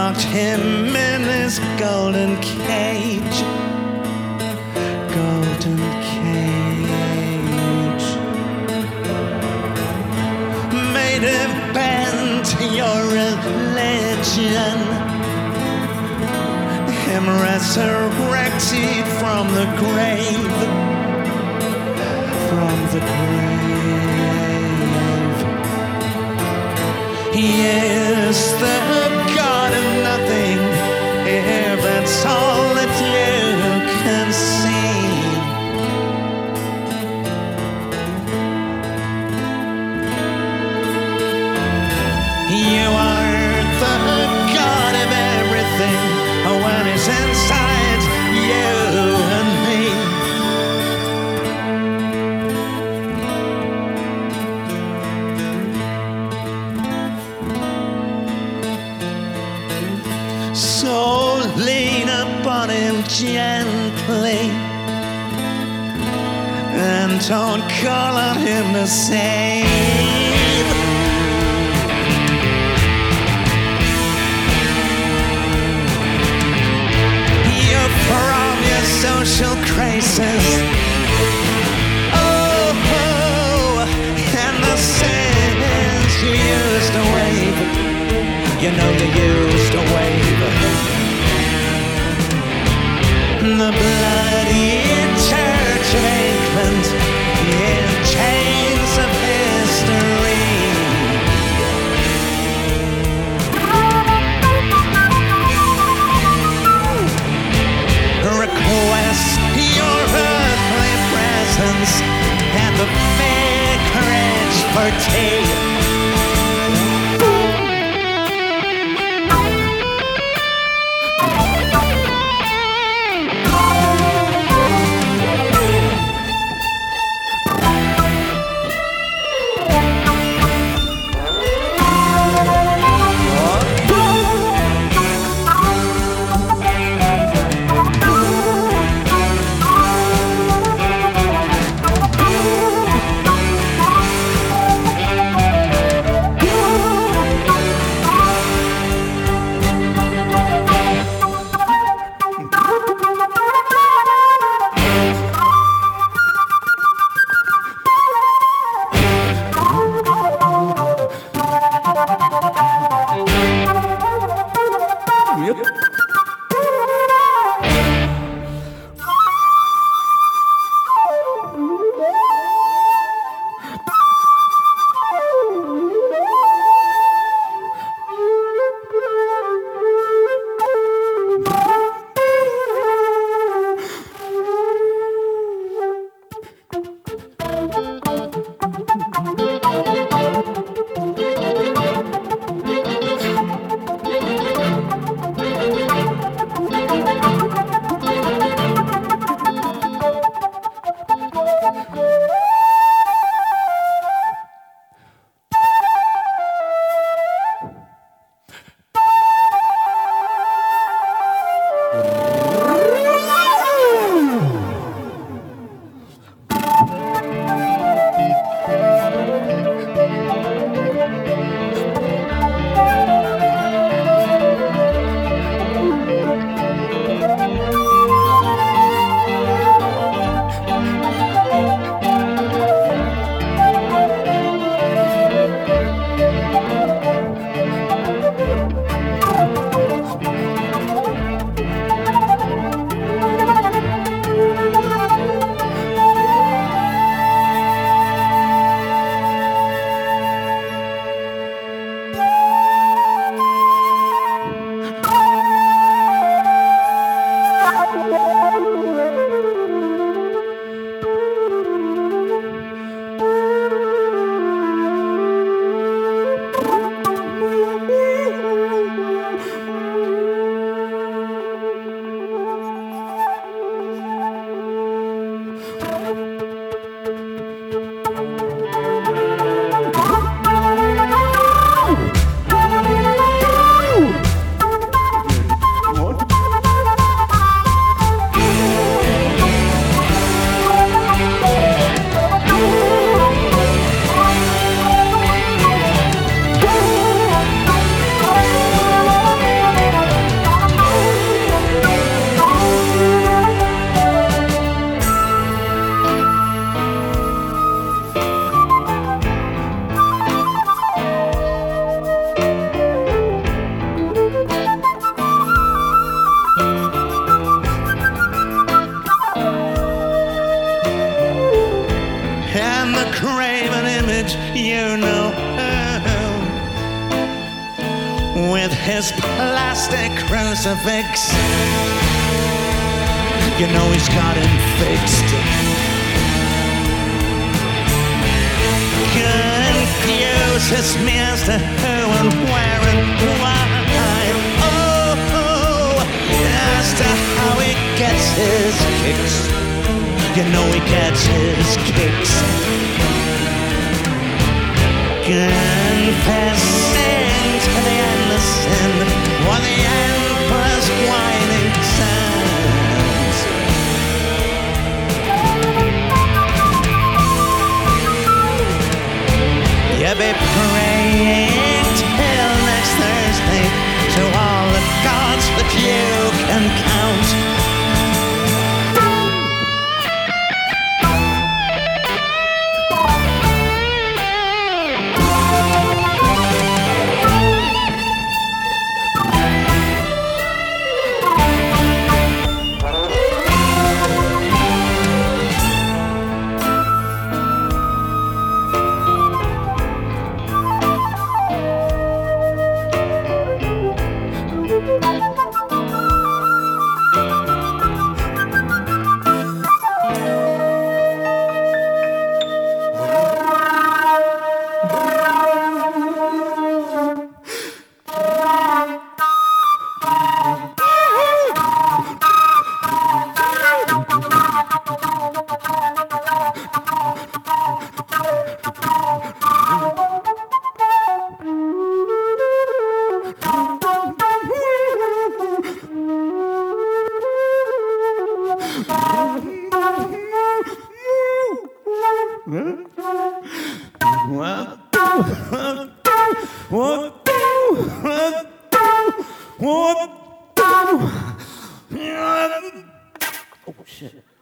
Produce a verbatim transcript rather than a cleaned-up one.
locked him in his golden cage. Golden cage. Made him bend to your religion. Him resurrected from the grave. From the grave. He is the God of nothing. If that's all that you can see. You are the God of everything when it's inside you and me. So lean upon him gently and don't call on him to save. You're from your social crisis. Oh, oh, and the sins you used to wave. You know you used to wave. The bloody Church of England in chains of history. Request your earthly presence and the vicarage for tea. Oh, with his plastic crucifix. You know he's got him fixed. Confuses me as to who and where and why. Oh, as to how he gets his kicks. You know he gets his kicks. Confessing to the endless sin, or the endless whining sounds. You be praying till next Thursday to all the gods that you can count. What? What? What? What? Oh, shit.